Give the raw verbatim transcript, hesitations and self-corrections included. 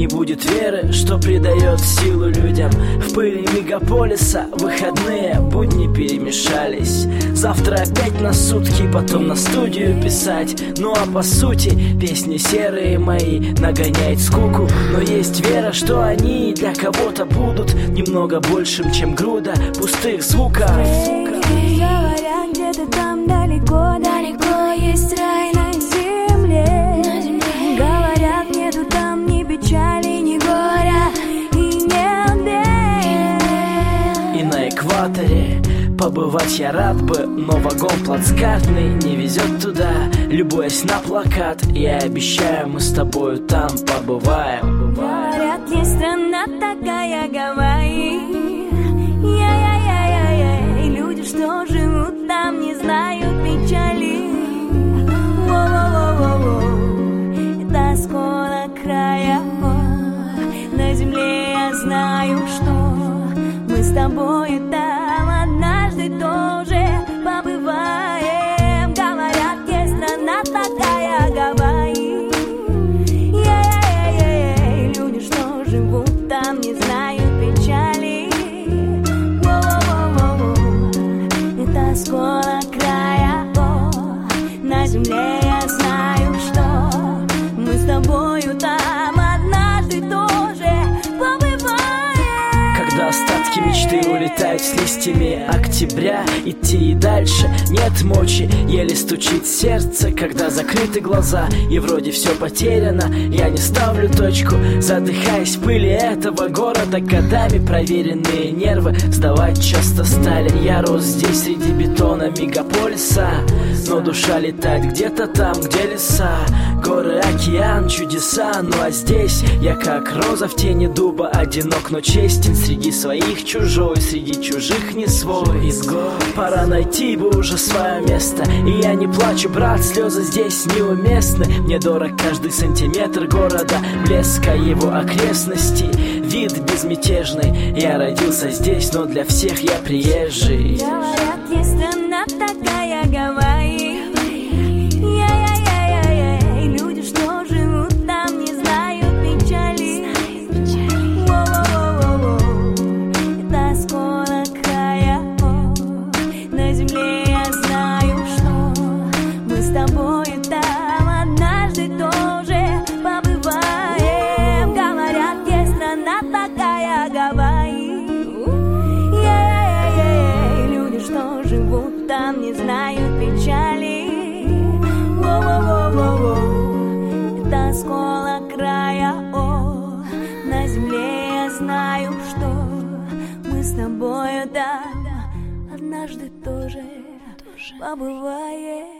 будет веры, что придает силу людям. В пыли мегаполиса выходные будни перемешались. Завтра опять на сутки, потом на студию писать. Ну а по сути песни серые мои нагоняют скуку. Но есть вера, что они для кого-то будут немного большим, чем груда пустых звуков. Говорят, где-то там далеко, далеко есть рай на земле. Говорят, нету там ни печали, ни горя и нет бед. И на экваторе побывать я рад бы, но вагон плацкартный не везет туда. Любуясь на плакат, я обещаю, мы с тобою там побываем. Говорят, есть страна такая, Гавайи. Что живут там, не знают печали. Воу-воу-воу-воу. Это скоро края. На земле я знаю, что мы с тобой там однажды тоже побываем. Говорят, есть страна такая, Гавайи. Е-е-е-е. Люди, что живут там, не знают печали. Скоро края, о, на земле я знаю, что мы с тобою там однажды тоже побываем. Когда остатки мечты улетают с листьями октября, идти и дальше нет мочи, еле стучит сердце, когда закрыты глаза и вроде все потеряно. Я не ставлю точку, задыхаясь в пыли этого города. Годами проверенные нервы сдавать часто стали. Я рос здесь среди бетона мегаполиса, но душа летает где-то там, где леса, горы, океан, чудеса. Ну а здесь я как роза в тени дуба, одинок, но честен, среди своих чужой, среди чужих не свой. Изгой, пора найти бы уже свое место. И я не плачу, брат, слезы здесь неуместны. Мне дорог каждый сантиметр города, блеска его окрестностей, вид безмятежный. Я родился здесь, но для всех я приезжий. Говорят, есть страна такая, Гавайи. Е-е-е-е-е. Люди, что живут там, не знают печали. Воу-воу-воу-воу. Это скоро края. На земле я знаю, что мы с тобой там однажды тоже побываем. Говорят, есть страна такая, Гавайи. Живут там, не знают печали. Воу-воу-воу-воу. Это скоро края. О, на земле я знаю, что мы с тобою там однажды тоже побываем.